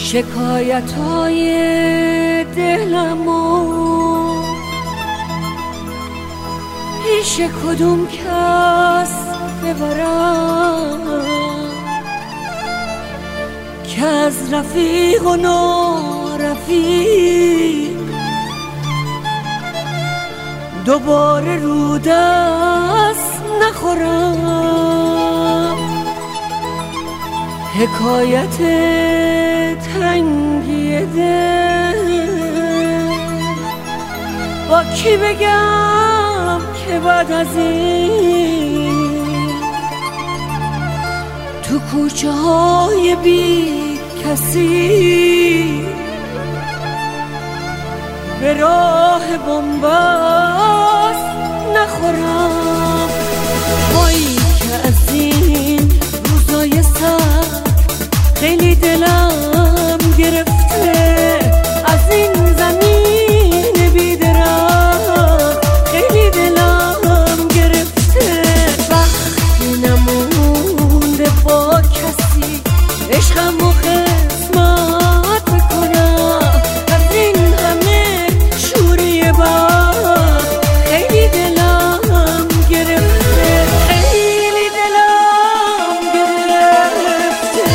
شکایت‌های دلمو پیش کدوم کس ببرم که از رفیق و نارفیق دوباره رو دست نخورم. حکایت تنگی دل با کی بگم که بعد از این تو کوچه های بی کسی به راه بنبست نخورم. وای که از این روزای سخت خیلی دلم گرفته، از این زمین بی‌درخت خیلی دلم گرفته. وقتی نمونده با کسی عشقم و قسمت بکنم، از این همه شوری بخت خیلی دلم گرفته، خیلی دلم گرفته.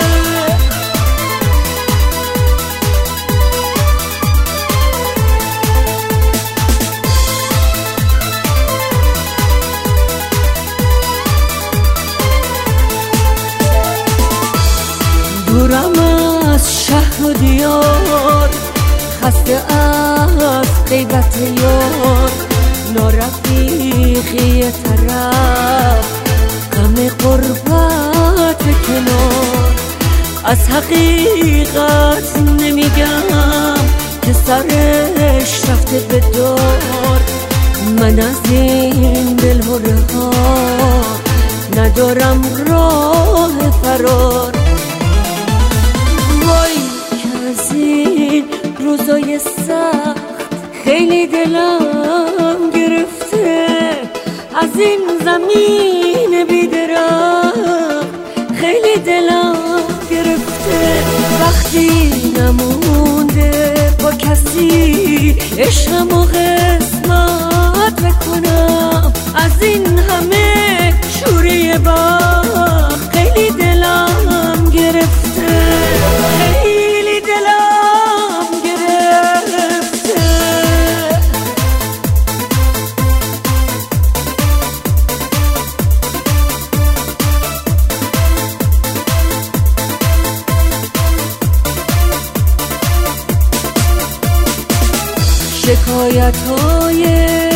دورم از شهر و دیار، خسته از غیبت یار، نارفیقی طرف، غم غربت کنار. از حقیقت نمیگم که سرش رفته به دار، من از این دلهره ها ندارم راه فرار. وای که از این روزای سخت خیلی دلم گرفته، از این زمین بی‌درخت خیلی دلم گرفته. وقتی نمونده با کسی عشقم و قسمت بکنم، از این همه شوری بخت خیلی دلم گرفته، خیلی دلم گرفته. شکایت‌های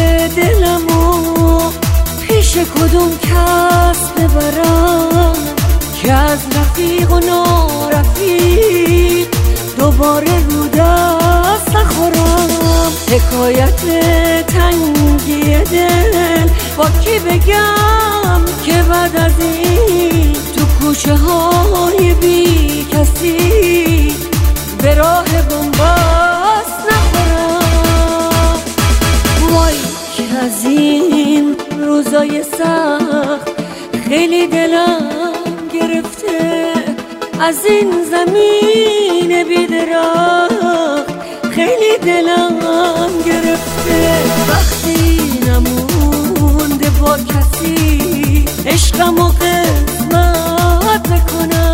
دلمو پیش کدوم کس ببرم که از رفیق و نارفیق دوباره رو دست نخورم. حکایت تنگی دل با کی بگم که بعد از این تو کوچه های بی کسی به راه بنبست نخورم. وای که از این روزای سخت خیلی دلم گرفته، از این زمین بی‌درخت خیلی دلم گرفته. وقتی نمونده با کسی عشقم و قسمت بکنم،